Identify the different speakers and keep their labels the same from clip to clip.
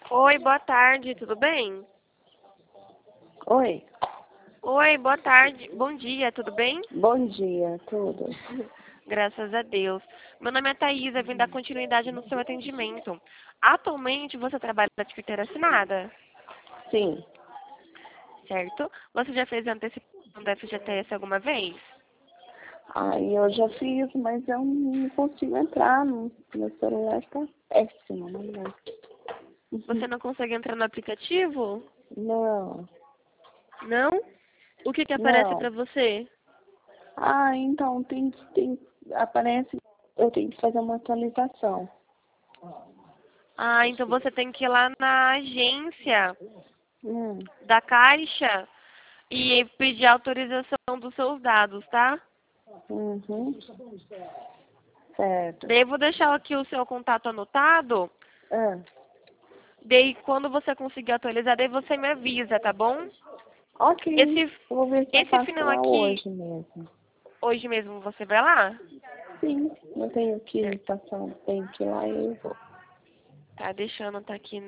Speaker 1: Oi, boa tarde, tudo bem?
Speaker 2: Oi,
Speaker 1: Oi, boa tarde, bom dia, tudo bem?
Speaker 2: bom dia, tudo?
Speaker 1: Graças a Deus. Meu nome é Thaisa, vim dar continuidade no seu atendimento. Atualmente você trabalha de carteira assinada,
Speaker 2: Sim.
Speaker 1: certo? Você já fez antecipação do FGTS alguma vez?
Speaker 2: Aí eu já fiz, mas eu não consigo entrar. Meu celular tá péssimo, né?
Speaker 1: Você não consegue entrar no aplicativo?
Speaker 2: Não,
Speaker 1: Não? O que aparece
Speaker 2: não.
Speaker 1: para você?
Speaker 2: Então aparece, eu tenho que fazer uma atualização.
Speaker 1: Ah, então você tem que ir lá na agência
Speaker 2: Hum,
Speaker 1: da Caixa e pedir autorização dos seus dados, tá?
Speaker 2: uhum, certo.
Speaker 1: Daí eu vou deixar aqui o seu contato anotado.
Speaker 2: Ah,
Speaker 1: Daí quando você conseguir atualizar, daí você me avisa, tá bom?
Speaker 2: ok,
Speaker 1: Esse,
Speaker 2: eu vou ver se eu
Speaker 1: esse
Speaker 2: faço
Speaker 1: final
Speaker 2: lá
Speaker 1: aqui,
Speaker 2: hoje mesmo.
Speaker 1: hoje mesmo você vai lá?
Speaker 2: Sim, eu tenho que
Speaker 1: Certo.
Speaker 2: passar tenho que ir lá e eu vou.
Speaker 1: Tá deixando, tá aqui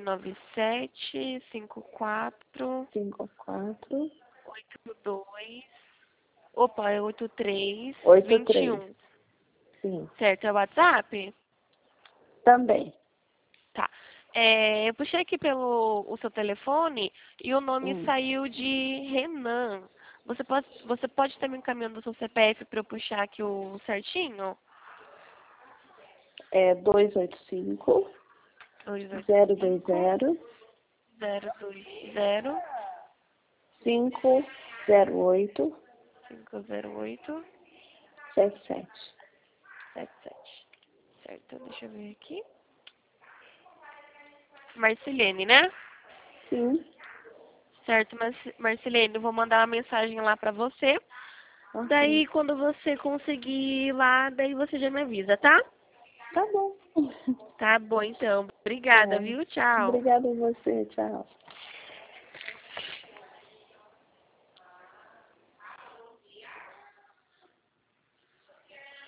Speaker 1: 997 54
Speaker 2: 54
Speaker 1: 82. Opa, é 83
Speaker 2: 83,
Speaker 1: 21.
Speaker 2: sim.
Speaker 1: Certo, é o WhatsApp?
Speaker 2: Também.
Speaker 1: Tá. É, eu puxei aqui pelo o seu telefone e o nome
Speaker 2: Hum.
Speaker 1: saiu de Renan. Você pode estar me encaminhando o seu CPF para eu puxar aqui o certinho?
Speaker 2: É 285
Speaker 1: 285
Speaker 2: 020
Speaker 1: 020
Speaker 2: 508
Speaker 1: 508
Speaker 2: 77.
Speaker 1: 77. Certo, deixa eu ver aqui. Marcilene, né?
Speaker 2: Sim,
Speaker 1: Certo, Marcilene, eu vou mandar uma mensagem lá pra você.
Speaker 2: ok.
Speaker 1: Daí, quando você conseguir ir lá, daí você já me avisa, tá?
Speaker 2: Tá bom.
Speaker 1: Tá bom, então. Obrigada,
Speaker 2: Tá.
Speaker 1: viu? Tchau.
Speaker 2: Obrigada a você, tchau.